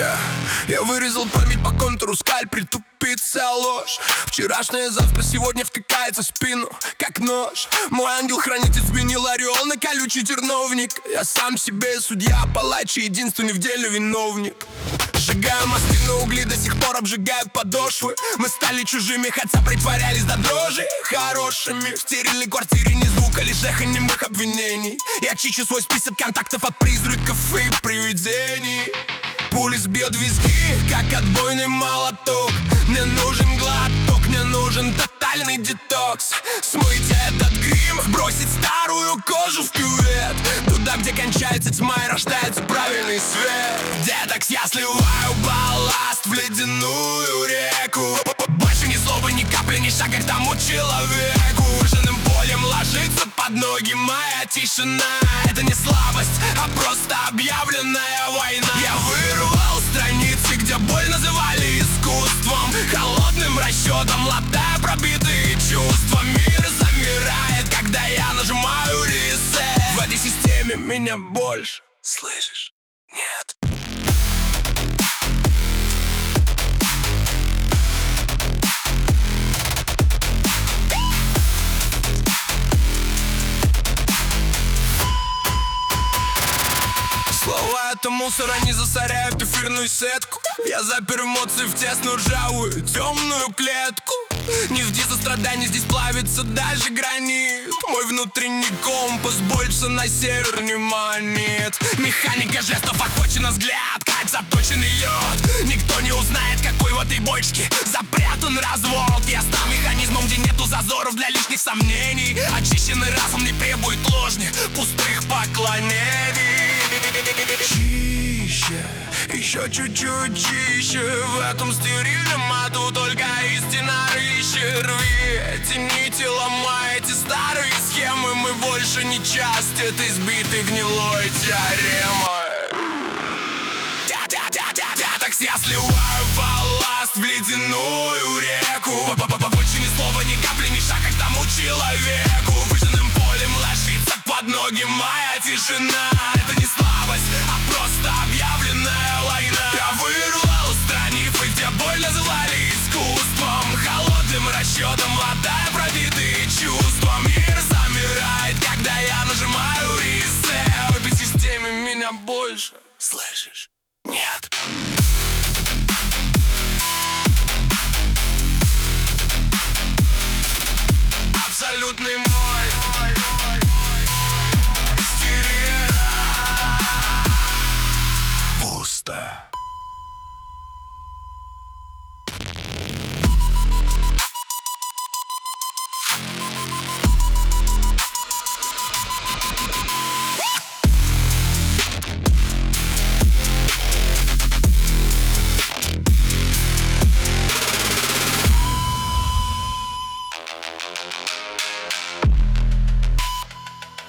Я вырезал память по контуру, скальпель, тупица, ложь. Вчерашняя завтра сегодня втыкается в спину, как нож. Мой ангел-хранитель сменил ореол на колючий терновник. Я сам себе судья, палач и единственный в деле виновник. Сжигаю мосты на угли, до сих пор обжигают подошвы. Мы стали чужими, хотя притворялись до дрожи хорошими. В стерильной квартире ни звука, лишь эхо немых обвинений. Я чищу свой список контактов от призраков и привидений. Пули сбьет виски, как отбойный молоток. Мне нужен глоток, мне нужен тотальный детокс. Смыть этот грим, бросить старую кожу в кювет. Туда, где кончается тьма и рождается правильный свет. Детокс, я сливаю балласт в ледяную реку. Больше ни слова, ни капли, ни шага к тому человеку. Выжженным полем ложится под ноги моя тишина. Это не слабость, а просто объявленная война. Я вырвал страницы, где боль называли искусством. Холодным расчетом, латая пробитые чувства. Мир замирает, когда я нажимаю ресет. В этой системе меня больше, слышишь? Нет. Слова — это мусор, они засоряют эфирную сетку. Я запер эмоции в тесную ржавую темную клетку. Нефти сострадания здесь плавится даже гранит. Мой внутренний компас больше на север не манит. Механика жестов, окочен взгляд, как заточенный лед. Никто не узнает, какой в этой бочке запрятан развод. Я стал механизмом, где нету зазоров для лишних сомнений. Очищенный разум не требует ложных, пустых поклонений. Чище, еще чуть-чуть чище. В этом стерильном аду только истина рыщет. Рви эти нити, ломай эти старые схемы. Мы больше не часть этой сбитой гнилой теоремы. Детокс, я сливаю балласт в ледяную реку. Больше ни слова, ни капли, ни шага к тому человеку. Выжженным полем ложится под ноги моя тишина. Это не слабость, а просто объявленная война. Я вырвал страницы, где боль называли искусством. Холодным расчетом, латая пробитые чувства. Мир замирает, когда я нажимаю ресет. В этой системе меня больше, слышишь? Нет. Абсолютный